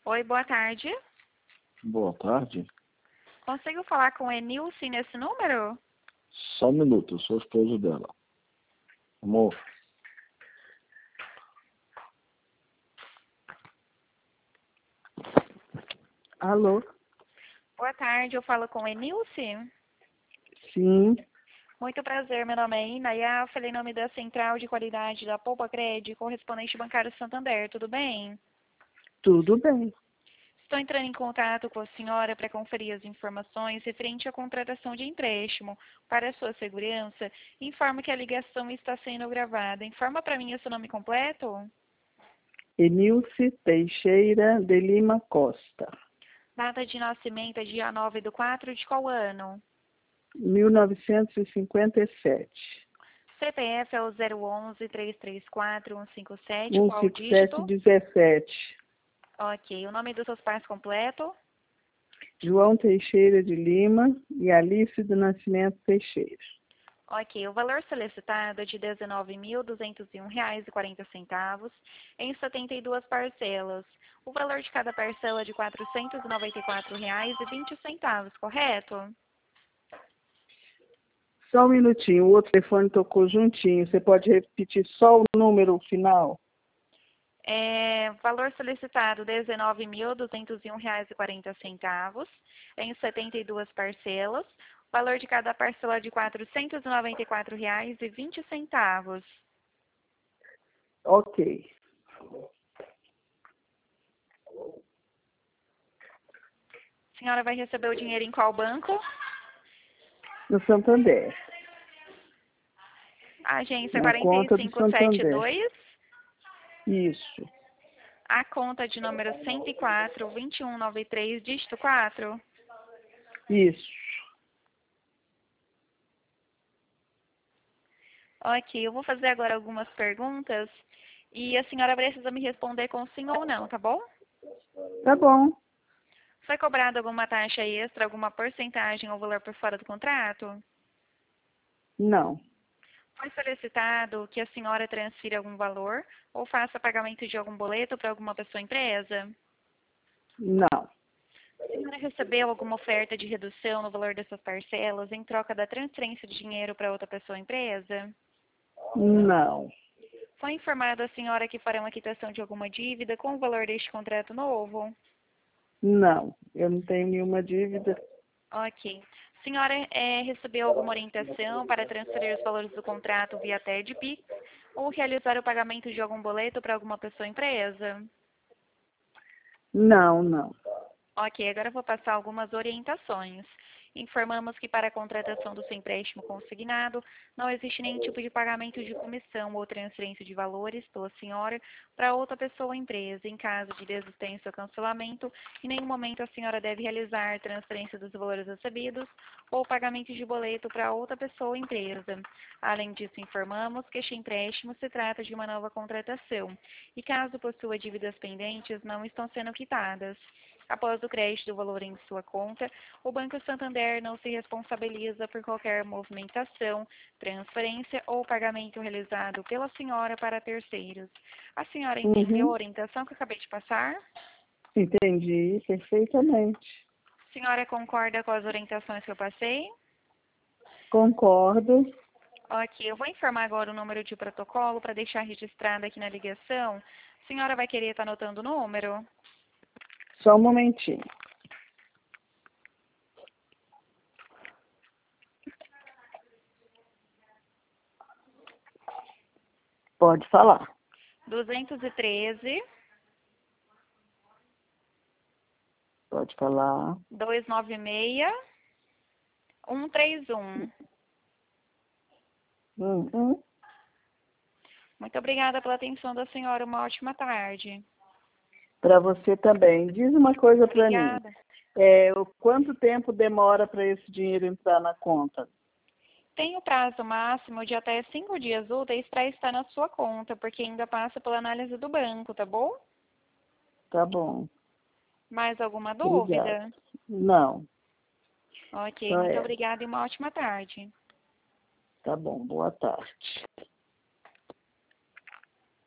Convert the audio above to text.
Oi, boa tarde. Boa tarde. Consigo falar com o Enilce nesse número? Só um minuto, eu sou o esposo dela. Amor. Alô? Boa tarde, eu falo com o Enilce. Sim, Muito prazer, meu nome é Ina e falei em nome da Central de Qualidade da Poupa Cred, correspondente bancário Santander, tudo bem? tudo bem. Estou entrando em contato com a senhora para conferir as informações referente à contratação de empréstimo. Para a sua segurança, informo que a ligação está sendo gravada. Informa para mim o seu nome completo? Enilce Teixeira de Lima Costa, Data de nascimento é dia 9/4 de qual ano? 1957. CPF é o 011-334-157, qual o dígito? 1717. Ok, o nome dos seus pais completo? João Teixeira de Lima e Alice do Nascimento Teixeira. Ok, o valor solicitado é de R$ 19.201,40 em 72 parcelas. O valor de cada parcela é de R$ 494,20, correto? Só um minutinho, o outro telefone tocou juntinho. Você pode repetir só o número final? Valor solicitado R$ 19.201,40 em 72 parcelas. O valor de cada parcela é de R$ 494,20. Ok. A senhora vai receber o dinheiro em qual banco? No Santander. Agência Na conta do Santander. 4572. Isso. A conta de número 104-2193, dígito 4. Isso. Ok, eu vou fazer agora algumas perguntas e a senhora precisa me responder com sim ou não, tá bom? Tá bom. Foi cobrada alguma taxa extra, alguma porcentagem ou valor por fora do contrato? Não. Foi solicitado que a senhora transfira algum valor ou faça pagamento de algum boleto para alguma pessoa ou empresa? Não. A senhora recebeu alguma oferta de redução no valor dessas parcelas em troca da transferência de dinheiro para outra pessoa ou empresa? Não. Foi informada a senhora que farão a quitação de alguma dívida com o valor deste contrato novo? Não. Eu não tenho nenhuma dívida. Ok. A senhora recebeu alguma orientação para transferir os valores do contrato via TED-Pix ou realizar o pagamento de algum boleto para alguma pessoa ou empresa? Não, não. Ok, agora eu vou passar algumas orientações. Informamos que para a contratação do seu empréstimo consignado, não existe nenhum tipo de pagamento de comissão ou transferência de valores pela senhora para outra pessoa ou empresa. Em caso de desistência ou cancelamento, em nenhum momento a senhora deve realizar transferência dos valores recebidos ou pagamento de boleto para outra pessoa ou empresa. Além disso, informamos que este empréstimo se trata de uma nova contratação e, caso possua dívidas pendentes, não estão sendo quitadas. Após o crédito do valor em sua conta, o Banco Santander não se responsabiliza por qualquer movimentação, transferência ou pagamento realizado pela senhora para terceiros. A senhora entendeu a Uhum. orientação que eu acabei de passar? Entendi perfeitamente. A senhora concorda com as orientações que eu passei? Concordo. Ok, eu vou informar agora o número de protocolo para deixar registrado aqui na ligação. A senhora vai querer estar anotando o número? Só um momentinho. Pode falar. 213 Pode falar. 296 131. Uhum. Muito obrigada pela atenção da senhora. Uma ótima tarde. Para você também. Diz uma coisa para mim. Obrigada. Quanto tempo demora para esse dinheiro entrar na conta? Tem o prazo máximo de até 5 dias úteis para estar na sua conta, porque ainda passa pela análise do banco, tá bom? Tá bom. Mais alguma Obrigado. dúvida? Não, Ok, só muito essa. obrigada e uma ótima tarde. Tá bom. Boa tarde.